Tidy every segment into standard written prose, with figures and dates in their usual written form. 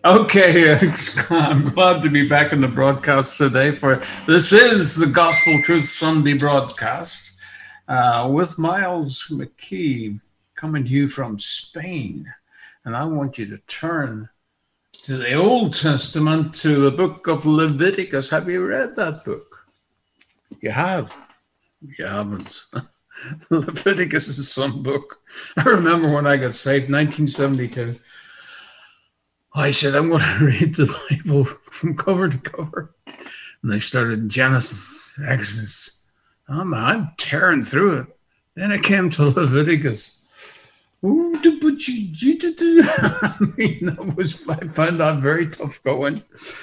Okay, I'm glad to be back in the broadcast today. For this is the Gospel Truth Sunday broadcast with Miles McKee coming to you from Spain, and I want you to turn to the Old Testament, to the book of Leviticus. Have you read that book? You have. You haven't. Leviticus is some book. I remember when I got saved, 1972. I said, I'm going to read the Bible from cover to cover. And I started Genesis, Exodus. I'm tearing through it. Then I came to Leviticus. I found that very tough going.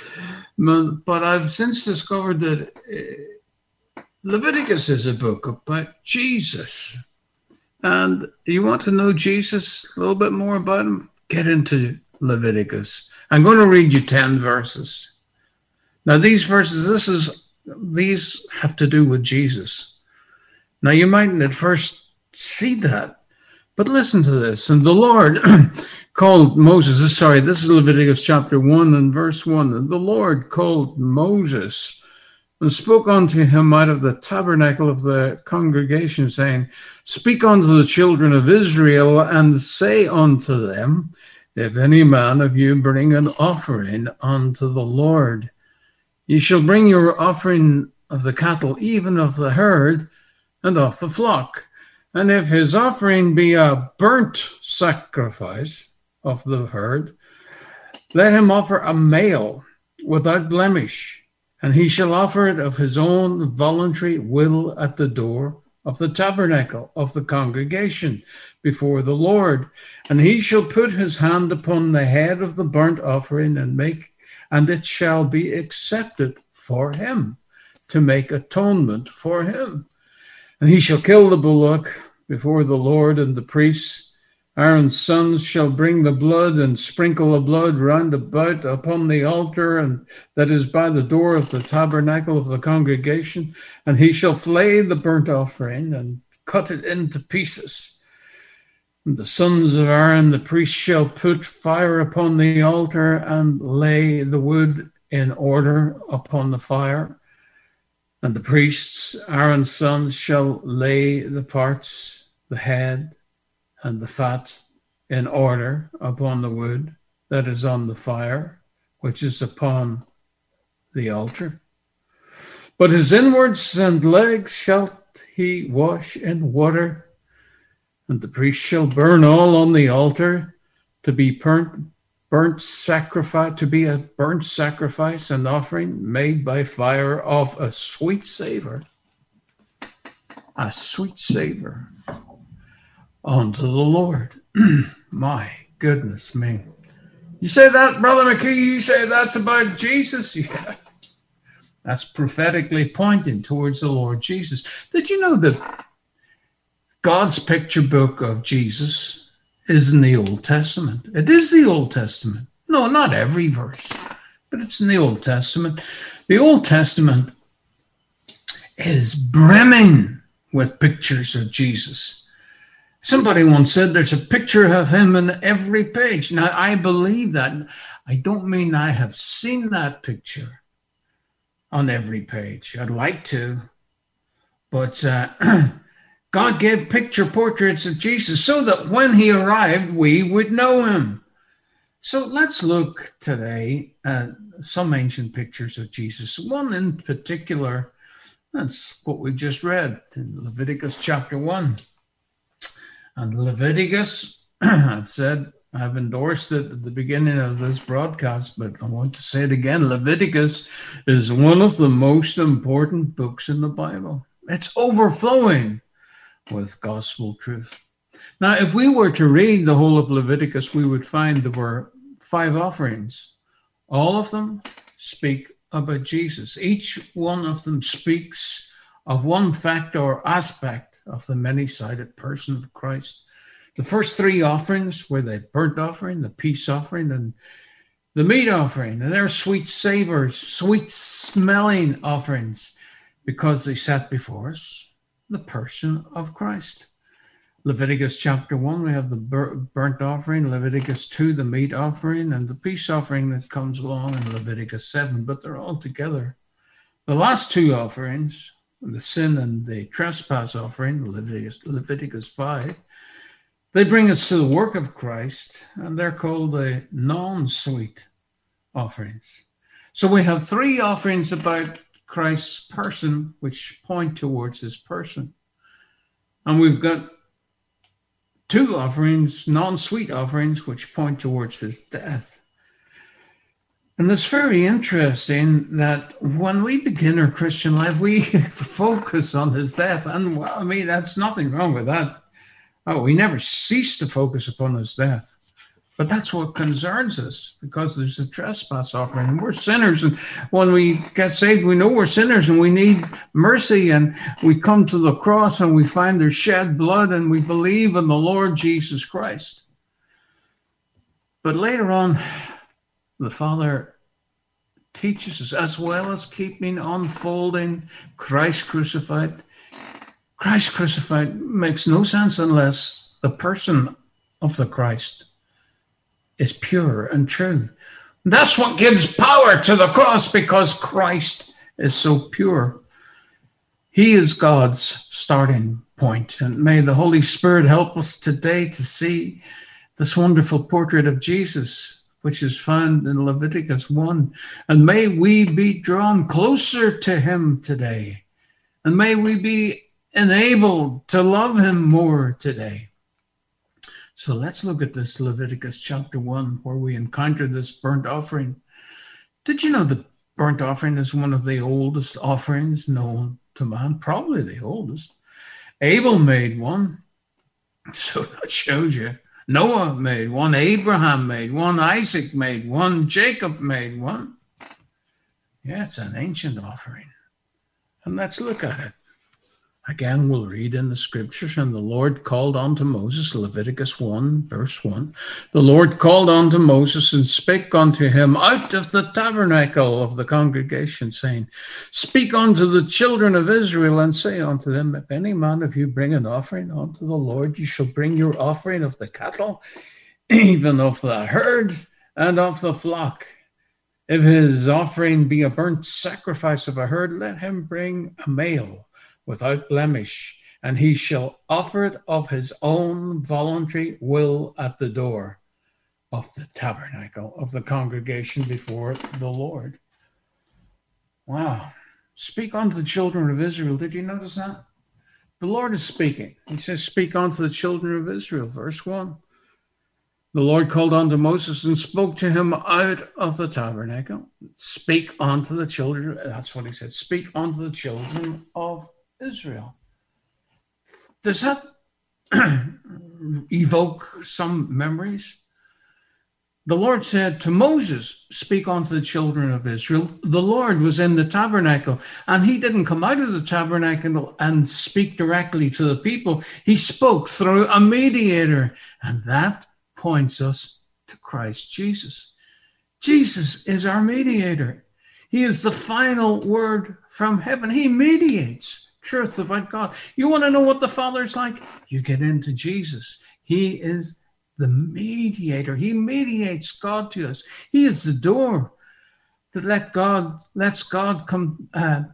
But I've since discovered that Leviticus is a book about Jesus. And you want to know Jesus, a little bit more about him? Get into Leviticus. I'm going to read you 10 verses. Now, these verses, these have to do with Jesus. Now, you mightn't at first see that, but listen to this. And the Lord called Moses, this is Leviticus chapter 1 and verse 1. And the Lord called Moses and spoke unto him out of the tabernacle of the congregation, saying, Speak unto the children of Israel, and say unto them, If any man of you bring an offering unto the Lord, ye shall bring your offering of the cattle, even of the herd, and of the flock. And if his offering be a burnt sacrifice of the herd, let him offer a male without blemish, and he shall offer it of his own voluntary will at the door of the tabernacle of the congregation before the Lord. And he shall put his hand upon the head of the burnt offering and it shall be accepted for him, to make atonement for him. And he shall kill the bullock before the Lord, and the priests, Aaron's sons, shall bring the blood and sprinkle the blood round about upon the altar, and that is by the door of the tabernacle of the congregation. And he shall flay the burnt offering and cut it into pieces. And the sons of Aaron, the priest, shall put fire upon the altar and lay the wood in order upon the fire. And the priests, Aaron's sons, shall lay the parts, the head, and the fat in order upon the wood that is on the fire, which is upon the altar. But his inwards and legs shall he wash in water, and the priest shall burn all on the altar to be burnt sacrifice, to be a burnt sacrifice and offering made by fire of a sweet savor. A sweet savor unto the Lord. My goodness me. You say that, Brother McKee, you say that's about Jesus? Yeah. That's prophetically pointing towards the Lord Jesus. Did you know that God's picture book of Jesus is in the Old Testament? It is the Old Testament. No, not every verse, but it's in the Old Testament. The Old Testament is brimming with pictures of Jesus. Somebody once said there's a picture of him in every page. Now, I believe that. I don't mean I have seen that picture on every page. I'd like to. But God gave picture portraits of Jesus so that when he arrived, we would know him. So let's look today at some ancient pictures of Jesus. One in particular, that's what we just read in Leviticus chapter 1. And Leviticus, I've endorsed it at the beginning of this broadcast, but I want to say it again. Leviticus is one of the most important books in the Bible. It's overflowing with gospel truth. Now, if we were to read the whole of Leviticus, we would find there were 5 offerings. All of them speak about Jesus. Each one of them speaks of one fact or aspect of the many-sided person of Christ. The first 3 offerings were the burnt offering, the peace offering, and the meat offering. And they're sweet savors, sweet-smelling offerings, because they set before us the person of Christ. Leviticus chapter 1, we have the burnt offering, Leviticus 2, the meat offering, and the peace offering that comes along in Leviticus 7, but they're all together. The last two offerings, the sin and the trespass offering, Leviticus 5, they bring us to the work of Christ, and they're called the non-sweet offerings. So we have three offerings about Christ's person, which point towards his person. And we've got two offerings, non-sweet offerings, which point towards his death. And it's very interesting that when we begin our Christian life, we focus on his death. And well, I mean, that's nothing wrong with that. Oh, we never cease to focus upon his death. But that's what concerns us, because there's a trespass offering, and we're sinners. And when we get saved, we know we're sinners and we need mercy. And we come to the cross and we find there's shed blood, and we believe in the Lord Jesus Christ. But later on, the Father teaches us, as well as keeping unfolding Christ crucified. Christ crucified makes no sense unless the person of the Christ is pure and true. That's what gives power to the cross, because Christ is so pure. He is God's starting point. And may the Holy Spirit help us today to see this wonderful portrait of Jesus, which is found in Leviticus 1. And may we be drawn closer to him today. And may we be enabled to love him more today. So let's look at this Leviticus chapter 1, where we encounter this burnt offering. Did you know the burnt offering is one of the oldest offerings known to man? Probably the oldest. Abel made one. So that shows you. Noah made one. Abraham made one. Isaac made one. Jacob made one. Yeah, it's an ancient offering. And let's look at it. Again, we'll read in the scriptures. And the Lord called unto Moses, Leviticus 1, verse 1. The Lord called unto Moses and spake unto him out of the tabernacle of the congregation, saying, Speak unto the children of Israel, and say unto them, If any man of you bring an offering unto the Lord, you shall bring your offering of the cattle, even of the herd, and of the flock. If his offering be a burnt sacrifice of a herd, let him bring a male without blemish, and he shall offer it of his own voluntary will at the door of the tabernacle of the congregation before the Lord. Wow. Speak unto the children of Israel. Did you notice that? The Lord is speaking. He says, Speak unto the children of Israel, verse 1. The Lord called unto Moses and spoke to him out of the tabernacle. Speak unto the children. That's what he said. Speak unto the children of Israel. Does that evoke some memories? The Lord said to Moses, Speak unto the children of Israel. The Lord was in the tabernacle, and he didn't come out of the tabernacle and speak directly to the people. He spoke through a mediator, and that points us to Christ Jesus. Jesus is our mediator. He is the final word from heaven. He mediates truth about God. You want to know what the Father's like? You get into Jesus. He is the mediator. He mediates God to us. He is the door that lets God come.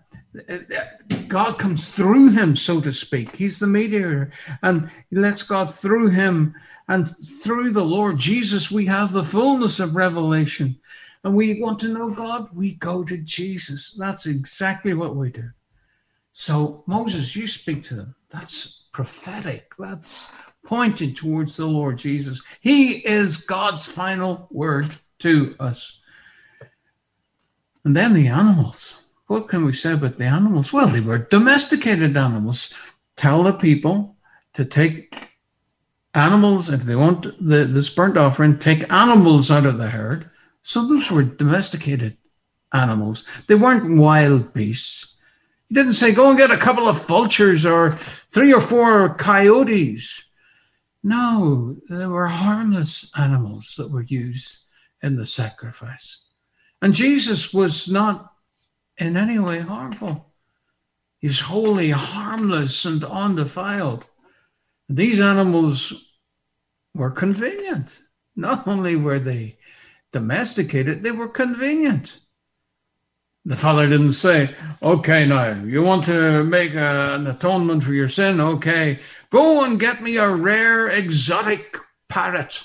God comes through him, so to speak. He's the mediator, and he lets God through him, and through the Lord Jesus we have the fullness of revelation. And we want to know God, we go to Jesus. That's exactly what we do. So Moses, you speak to them. That's prophetic. That's pointing towards the Lord Jesus. He is God's final word to us. And then the animals. What can we say about the animals? Well, they were domesticated animals. Tell the people to take animals, if they want this burnt offering, take animals out of the herd. So those were domesticated animals. They weren't wild beasts. He didn't say, go and get a couple of vultures or 3 or 4 coyotes. No, they were harmless animals that were used in the sacrifice. And Jesus was not in any way harmful. He's wholly harmless and undefiled. These animals were convenient. Not only were they domesticated, they were convenient. The Father didn't say, okay, now, you want to make an atonement for your sin? Okay, go and get me a rare, exotic parrot.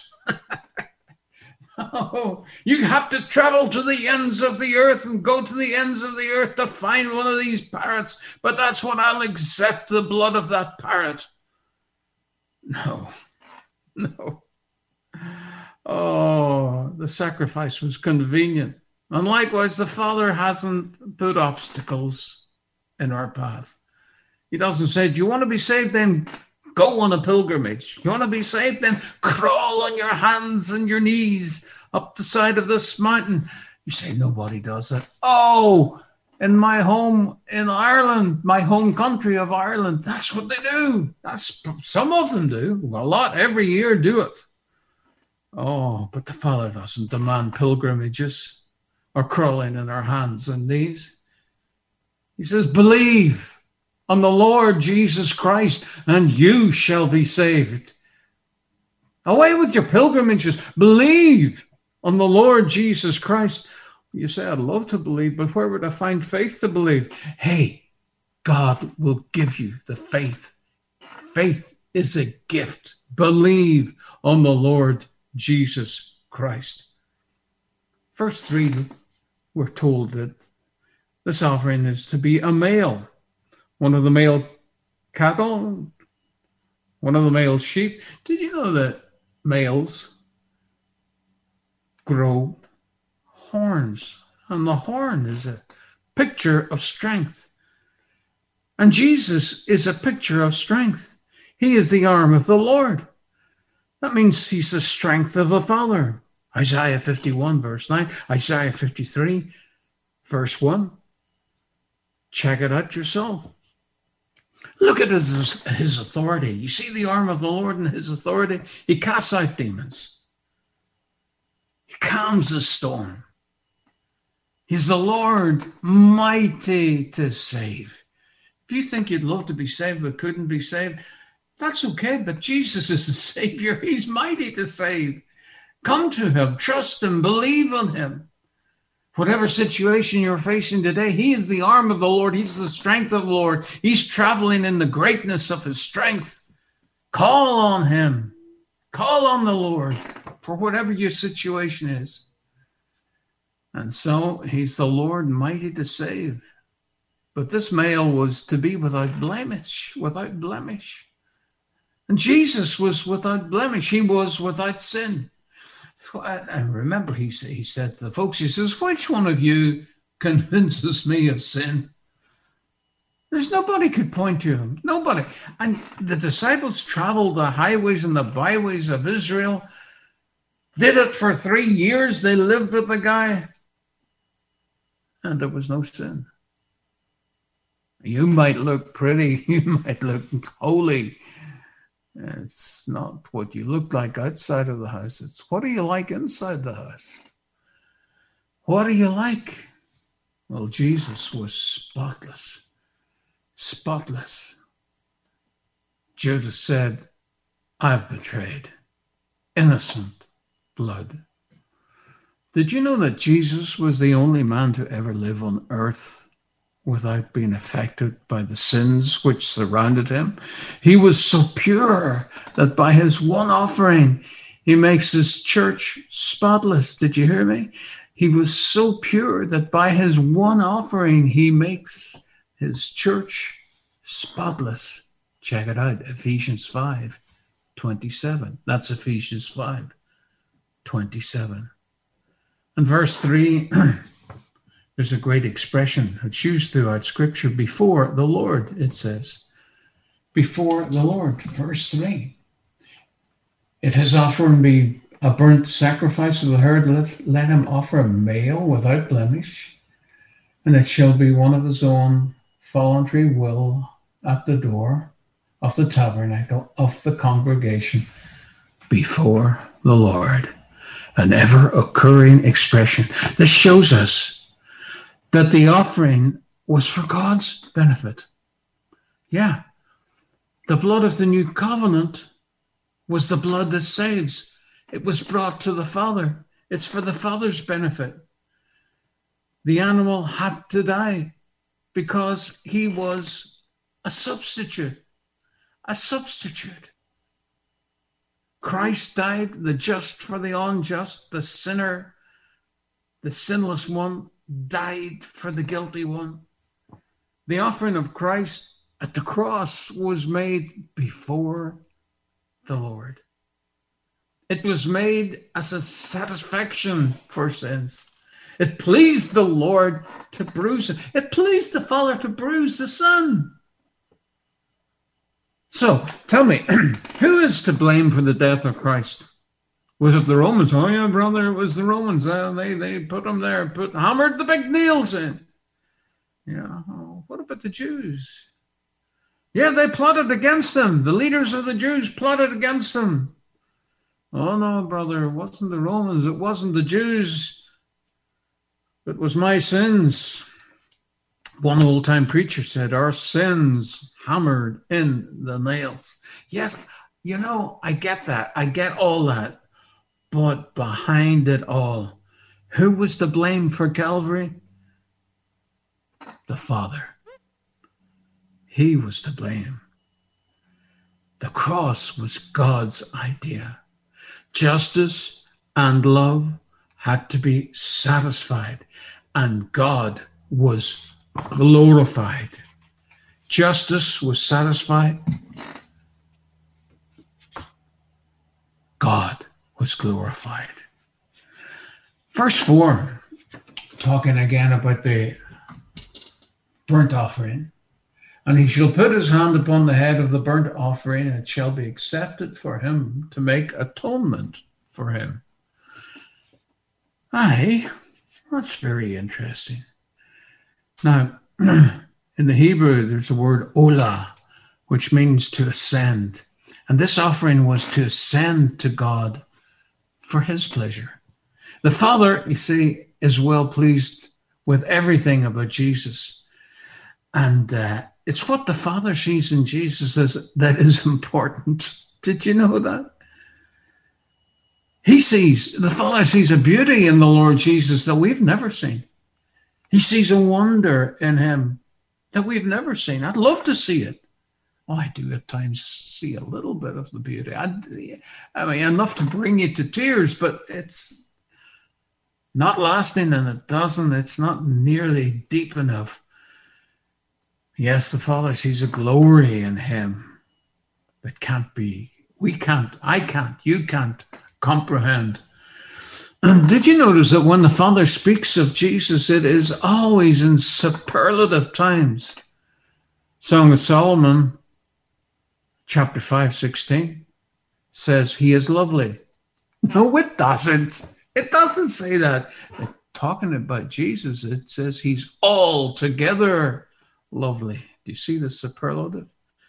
No, you have to travel to the ends of the earth and go to the ends of the earth to find one of these parrots. But that's what I'll accept, the blood of that parrot. No. Oh, the sacrifice was convenient. And likewise, the Father hasn't put obstacles in our path. He doesn't say, do you want to be saved? Then go on a pilgrimage. You want to be saved? Then crawl on your hands and your knees up the side of this mountain. You say, nobody does that. Oh, in my home in Ireland, my home country of Ireland, that's what they do. Some of them do. A lot every year do it. Oh, but the Father doesn't demand pilgrimages or crawling in our hands and knees. He says, believe on the Lord Jesus Christ and you shall be saved. Away with your pilgrimages. Believe on the Lord Jesus Christ. You say, I'd love to believe, but where would I find faith to believe? Hey, God will give you the faith. Faith is a gift. Believe on the Lord Jesus Christ. Verse 3, we're told that this offering is to be a male. One of the male cattle, one of the male sheep. Did you know that males grow horns? And the horn is a picture of strength. And Jesus is a picture of strength. He is the arm of the Lord. That means he's the strength of the Father. Isaiah 51, verse 9. Isaiah 53, verse 1. Check it out yourself. Look at his authority. You see the arm of the Lord and his authority? He casts out demons. He calms the storm. He's the Lord, mighty to save. If you think you'd love to be saved but couldn't be saved, that's okay, but Jesus is the Savior. He's mighty to save. Come to him, trust him, believe on him. Whatever situation you're facing today, he is the arm of the Lord. He's the strength of the Lord. He's traveling in the greatness of his strength. Call on him. Call on the Lord for whatever your situation is. And so he's the Lord mighty to save. But this male was to be without blemish, without blemish. And Jesus was without blemish. He was without sin. I remember he said to the folks, he says, which one of you convinces me of sin? There's nobody could point to him. Nobody. And the disciples traveled the highways and the byways of Israel, did it for 3 years. They lived with the guy, and there was no sin. You might look pretty, you might look holy. It's not what you look like outside of the house. It's what are you like inside the house? What are you like? Well, Jesus was spotless. Spotless. Judas said, I've betrayed innocent blood. Did you know that Jesus was the only man to ever live on earth without being affected by the sins which surrounded him? He was so pure that by his one offering, he makes his church spotless. Did you hear me? He was so pure that by his one offering, he makes his church spotless. Check it out, Ephesians 5:27. That's Ephesians 5:27. And verse 3, there's a great expression that's used throughout Scripture, before the Lord, it says. Before the Lord, verse 3. If his offering be a burnt sacrifice of the herd, let him offer a male without blemish, and it shall be one of his own voluntary will at the door of the tabernacle of the congregation before the Lord. An ever-occurring expression. This shows us that the offering was for God's benefit. Yeah. The blood of the new covenant was the blood that saves. It was brought to the Father. It's for the Father's benefit. The animal had to die because he was a substitute. A substitute. Christ died, the just for the unjust, the sinner, the sinless one, died for the guilty one. The offering of Christ at the cross was made before the Lord. It was made as a satisfaction for sins. It pleased the Lord to bruise it. It pleased the Father to bruise the Son. So, tell me, who is to blame for the death of Christ? Was it the Romans? Oh yeah, brother, it was the Romans. They put him there, hammered the big nails in. Yeah, oh, what about the Jews? Yeah, they plotted against him. The leaders of the Jews plotted against him. Oh no, brother, it wasn't the Romans. It wasn't the Jews. It was my sins. One old-time preacher said, our sins hammered in the nails. Yes, you know, I get that. I get all that. But behind it all, who was to blame for Calvary? The Father. He was to blame. The cross was God's idea. Justice and love had to be satisfied, and God was glorified. Justice was satisfied. God was glorified. Verse 4, talking again about the burnt offering. And he shall put his hand upon the head of the burnt offering, and it shall be accepted for him to make atonement for him. Aye, that's very interesting. Now, in the Hebrew, there's the word olah, which means to ascend. And this offering was to ascend to God for his pleasure. The Father, you see, is well pleased with everything about Jesus. And it's what the Father sees in Jesus that is important. Did you know that? The Father sees a beauty in the Lord Jesus that we've never seen. He sees a wonder in him that we've never seen. I'd love to see it. Oh, I do at times see a little bit of the beauty. I mean, enough to bring you to tears, but it's not lasting, and it's not nearly deep enough. Yes, the Father sees a glory in him that I can't, you can't comprehend. And did you notice that when the Father speaks of Jesus, it is always in superlative times? Song of Solomon, chapter 5:16, says he is lovely. No, it doesn't. It doesn't say that. Talking about Jesus, it says he's altogether lovely. Do you see the superlative?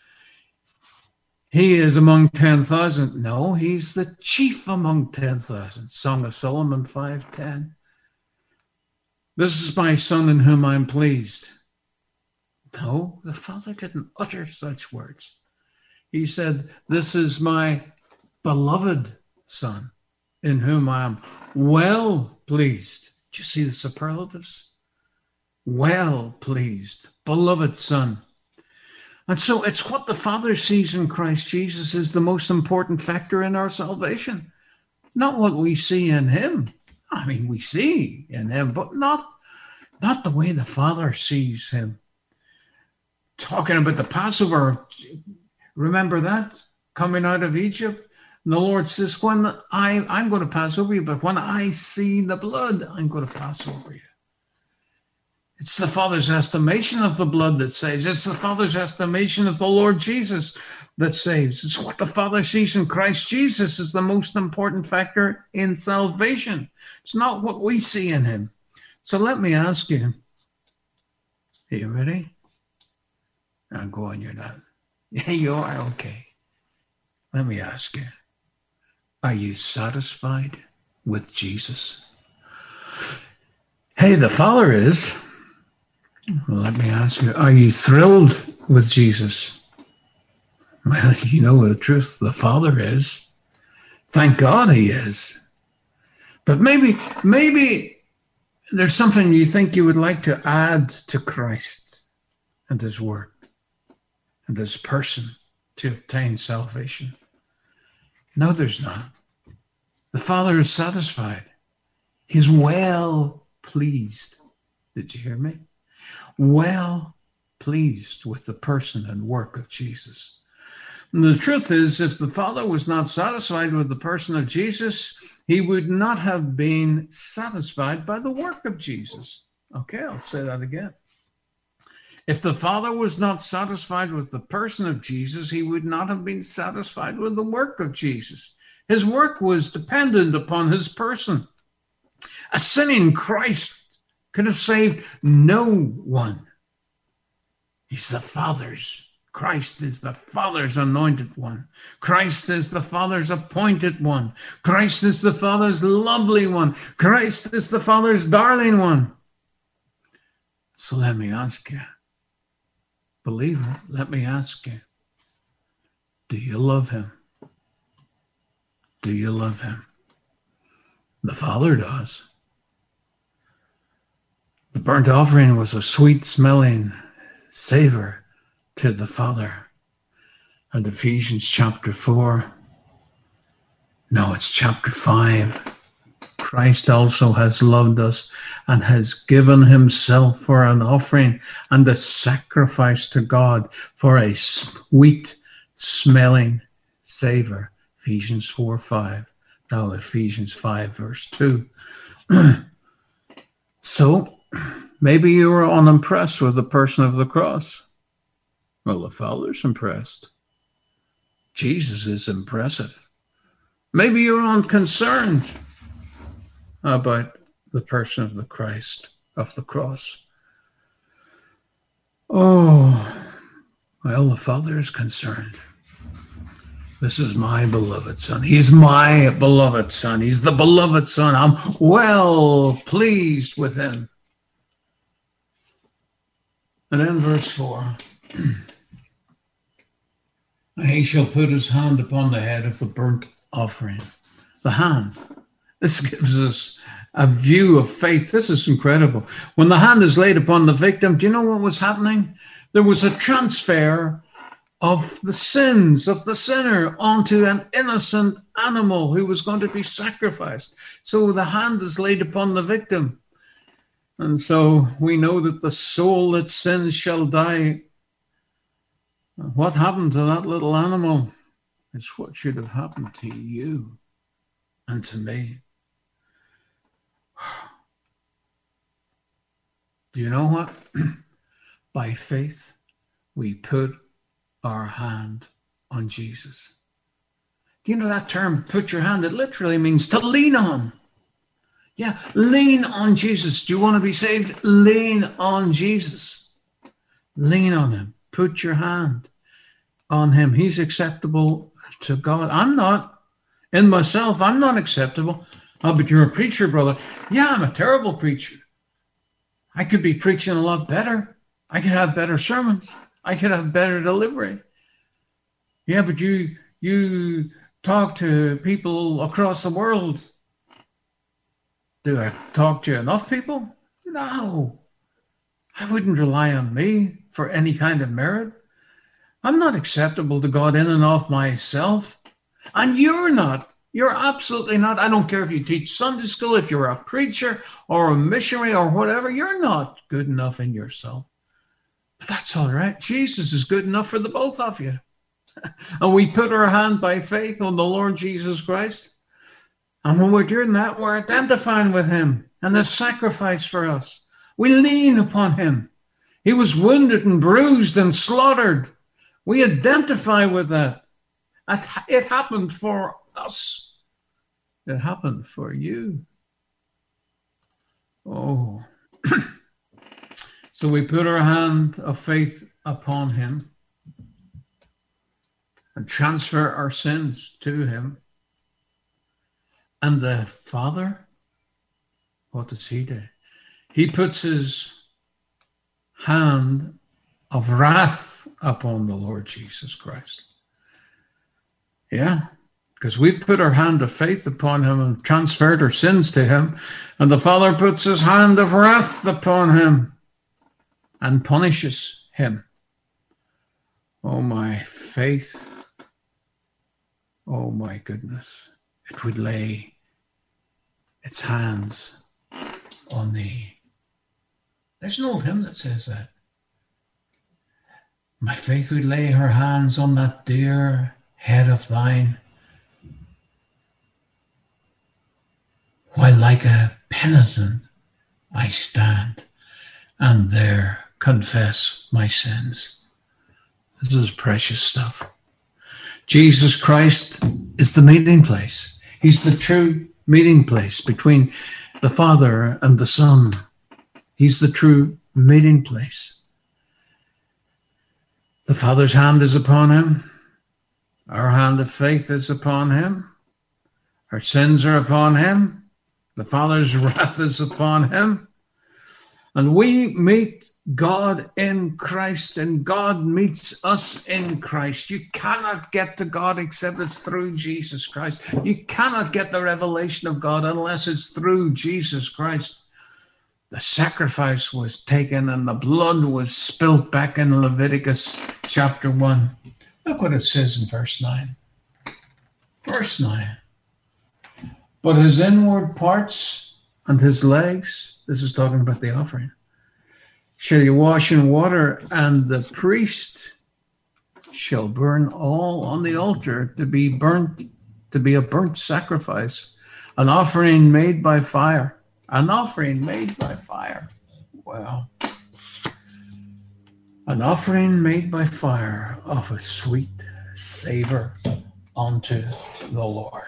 He is among 10,000. No, he's the chief among 10,000. Song of Solomon 5:10. This is my son in whom I'm pleased. No, the Father didn't utter such words. He said, this is my beloved Son in whom I am well pleased. Do you see the superlatives? Well pleased, beloved Son. And so it's what the Father sees in Christ Jesus is the most important factor in our salvation. Not what we see in him. I mean, we see in him, but not the way the Father sees him. Talking about the Passover, remember that? Coming out of Egypt? And the Lord says, I'm going to pass over you, but when I see the blood, I'm going to pass over you. It's the Father's estimation of the blood that saves. It's the Father's estimation of the Lord Jesus that saves. It's what the Father sees in Christ Jesus is the most important factor in salvation. It's not what we see in him. So let me ask you, are you ready? Now go on, you're not. Yeah, you are, okay. Let me ask you, are you satisfied with Jesus? Hey, the Father is. Well, let me ask you, are you thrilled with Jesus? Well, you know the truth, the Father is. Thank God he is. But maybe there's something you think you would like to add to Christ and his work and his person to obtain salvation. No, there's not. The Father is satisfied. He's well pleased. Did you hear me? Well pleased with the person and work of Jesus. And the truth is, if the Father was not satisfied with the person of Jesus, he would not have been satisfied by the work of Jesus. Okay, I'll say that again. If the Father was not satisfied with the person of Jesus, he would not have been satisfied with the work of Jesus. His work was dependent upon his person. A sinning Christ could have saved no one. He's the Father's. Christ is the Father's anointed one. Christ is the Father's appointed one. Christ is the Father's lovely one. Christ is the Father's darling one. So let me ask you, believer, let me ask you, do you love him? Do you love him? The Father does. The burnt offering was a sweet-smelling savor to the Father. And Ephesians chapter 4. No, it's chapter 5. Christ also has loved us and has given himself for an offering and a sacrifice to God for a sweet-smelling savor. Ephesians 4:5. Now Ephesians 5 verse 2. So maybe you were unimpressed with the person of the cross. Well, the Father's impressed. Jesus is impressive. Maybe you're unconcerned about the person of the Christ, of the cross. Oh, well, the Father is concerned. This is my beloved Son. He's my beloved Son. He's the beloved Son. I'm well pleased with him. And then verse 4. He shall put his hand upon the head of the burnt offering. The hand. This gives us a view of faith. This is incredible. When the hand is laid upon the victim, do you know what was happening? There was a transfer of the sins of the sinner onto an innocent animal who was going to be sacrificed. So the hand is laid upon the victim. And so we know that the soul that sins shall die. What happened to that little animal? It's what should have happened to you and to me. Do you know what? By faith, we put our hand on Jesus. Do you know that term, put your hand? It literally means to lean on. Yeah, lean on Jesus. Do you want to be saved? Lean on Jesus. Lean on him. Put your hand on him. He's acceptable to God. I'm not. In myself, I'm not acceptable. Oh, but you're a preacher, brother. Yeah, I'm a terrible preacher. I could be preaching a lot better. I could have better sermons. I could have better delivery. Yeah, but you talk to people across the world. Do I talk to enough people? No. I wouldn't rely on me for any kind of merit. I'm not acceptable to God in and of myself. And you're not. You're absolutely not. I don't care if you teach Sunday school, if you're a preacher or a missionary or whatever. You're not good enough in yourself. But that's all right. Jesus is good enough for the both of you. And we put our hand by faith on the Lord Jesus Christ. And when we're doing that, we're identifying with him and the sacrifice for us. We lean upon him. He was wounded and bruised and slaughtered. We identify with that. It happened for us. It happened for you. Oh. So we put our hand of faith upon him and transfer our sins to him. And the Father, what does he do? He puts his hand of wrath upon the Lord Jesus Christ. Yeah, because we've put our hand of faith upon him and transferred our sins to him. And the Father puts his hand of wrath upon him and punishes him. Oh, my faith. Oh, my goodness. It would lay its hands on thee. There's an old hymn that says that. My faith would lay her hands on that dear head of thine, while like a penitent I stand and there confess my sins. This is precious stuff. Jesus Christ is the meeting place. He's the true meeting place between the Father and the Son. He's the true meeting place. The Father's hand is upon him. Our hand of faith is upon him. Our sins are upon him. The Father's wrath is upon him. And we meet God in Christ, and God meets us in Christ. You cannot get to God except it's through Jesus Christ. You cannot get the revelation of God unless it's through Jesus Christ. The sacrifice was taken and the blood was spilt back in Leviticus chapter 1. Look what it says in verse 9. Verse 9. But his inward parts and his legs, this is talking about the offering, shall you wash in water, and the priest shall burn all on the altar to be burnt, to be a burnt sacrifice, an offering made by fire. An offering made by fire. Wow. An offering made by fire of a sweet savor unto the Lord.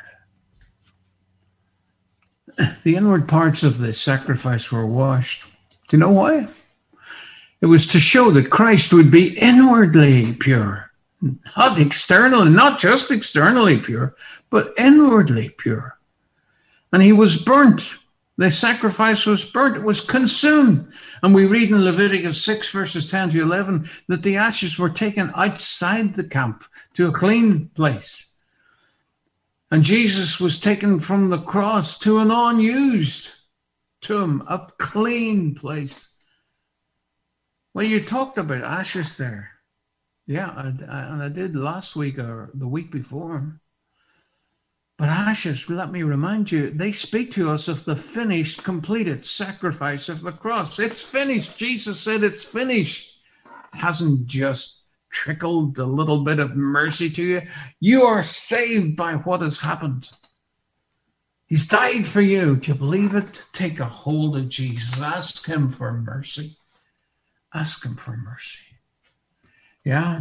The inward parts of the sacrifice were washed. Do you know why? It was to show that Christ would be inwardly pure, not externally, not just externally pure, but inwardly pure. And he was burnt. The sacrifice was burnt. It was consumed. And we read in Leviticus 6, verses 10 to 11, that the ashes were taken outside the camp to a clean place. And Jesus was taken from the cross to an unused tomb, a clean place. Well, you talked about ashes there. Yeah, and I did last week or the week before. But ashes, let me remind you, they speak to us of the finished, completed sacrifice of the cross. It's finished. Jesus said it's finished. It hasn't just trickled a little bit of mercy to you. You are saved by what has happened. He's died for you. Do you believe it? Take a hold of Jesus. Ask him for mercy. Ask him for mercy. Yeah.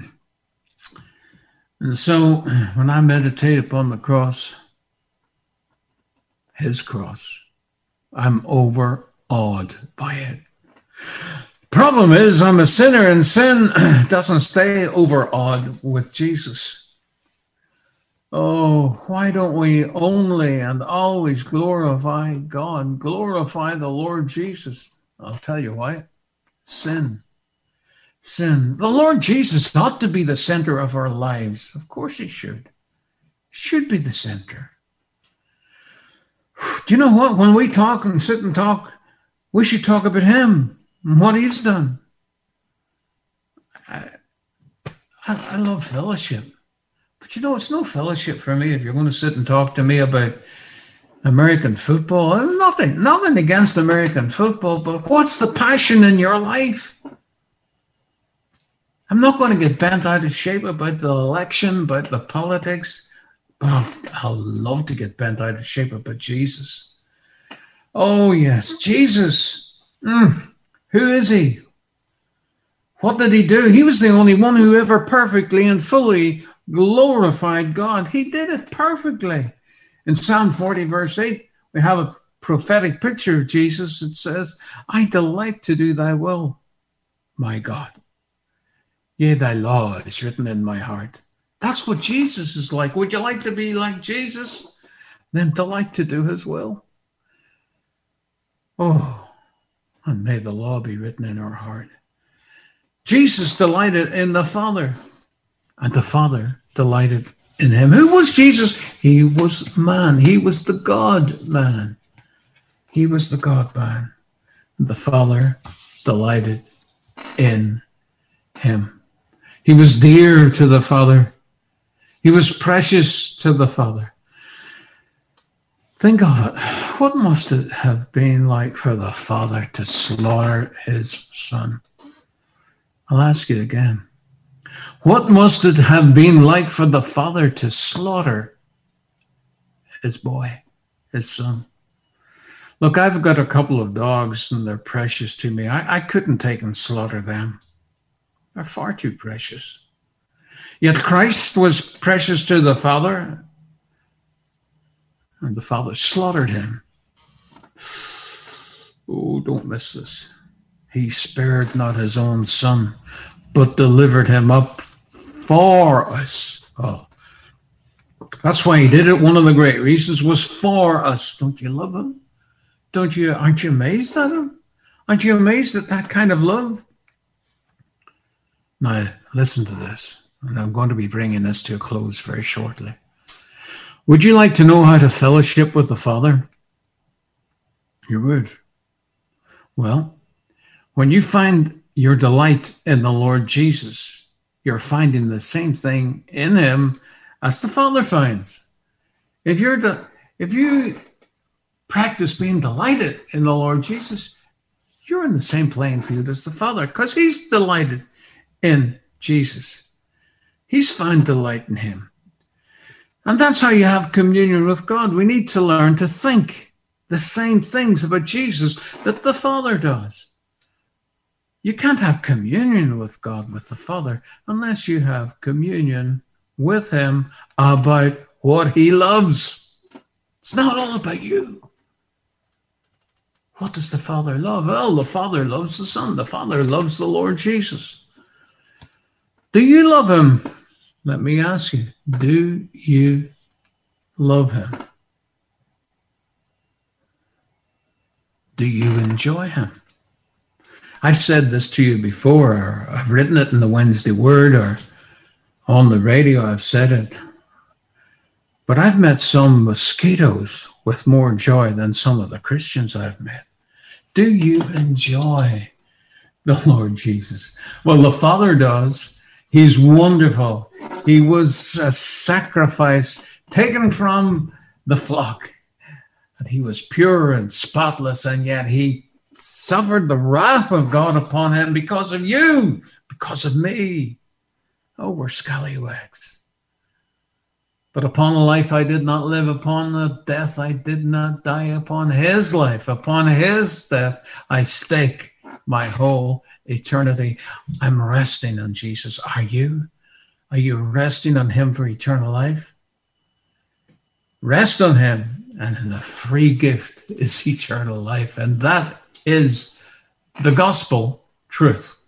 And so when I meditate upon the cross, his cross, I'm overawed by it. The problem is I'm a sinner, and sin doesn't stay overawed with Jesus. Oh, why don't we only and always glorify God, glorify the Lord Jesus? I'll tell you why. Sin. The Lord Jesus ought to be the center of our lives. Of course he should. Should be the center. Do you know what? When we talk and sit and talk, we should talk about him and what he's done. I love fellowship. But you know, it's no fellowship for me if you're going to sit and talk to me about American football. Nothing against American football, but what's the passion in your life? I'm not going to get bent out of shape about the election, about the politics, but I'll love to get bent out of shape about Jesus. Oh, yes, Jesus. Who is he? What did he do? He was the only one who ever perfectly and fully glorified God. He did it perfectly. In Psalm 40, verse 8, we have a prophetic picture of Jesus. It says, I delight to do thy will, my God. Yea, thy law is written in my heart. That's what Jesus is like. Would you like to be like Jesus? Then delight to do his will. Oh, and may the law be written in our heart. Jesus delighted in the Father, and the Father delighted in him. Who was Jesus? He was man. He was the God-man. He was the God-man. The Father delighted in him. He was dear to the Father. He was precious to the Father. Think of it. What must it have been like for the Father to slaughter his Son? I'll ask you again. What must it have been like for the Father to slaughter his boy, his Son? Look, I've got a couple of dogs and they're precious to me. I couldn't take and slaughter them. They're far too precious. Yet Christ was precious to the Father, and the Father slaughtered him. Oh, don't miss this. He spared not his own Son, but delivered him up for us. Oh, that's why he did it. One of the great reasons was for us. Don't you love him? Aren't you amazed at him? Aren't you amazed at that kind of love? Now, listen to this. And I'm going to be bringing this to a close very shortly. Would you like to know how to fellowship with the Father? You would. Well, when you find your delight in the Lord Jesus, you're finding the same thing in him as the Father finds. If you practice being delighted in the Lord Jesus, you're in the same playing field as the Father, because he's delighted in Jesus. He's found delight in him. And that's how you have communion with God. We need to learn to think the same things about Jesus that the Father does. You can't have communion with God, with the Father, unless you have communion with him about what he loves. It's not all about you. What does the Father love? Well, the Father loves the Son. The Father loves the Lord Jesus. Do you love him? Let me ask you, do you love him? Do you enjoy him? I've said this to you before, or I've written it in the Wednesday Word, or on the radio I've said it. But I've met some mosquitoes with more joy than some of the Christians I've met. Do you enjoy the Lord Jesus? Well, the Father does. He's wonderful. He was a sacrifice taken from the flock. And he was pure and spotless, and yet he suffered the wrath of God upon him because of you, because of me. Oh, we're scallywags. But upon a life I did not live, upon a death I did not die, upon his life, upon his death, I stake my whole eternity. I'm resting on Jesus. Are you? Are you resting on him for eternal life? Rest on him, and the free gift is eternal life. And that is the gospel truth.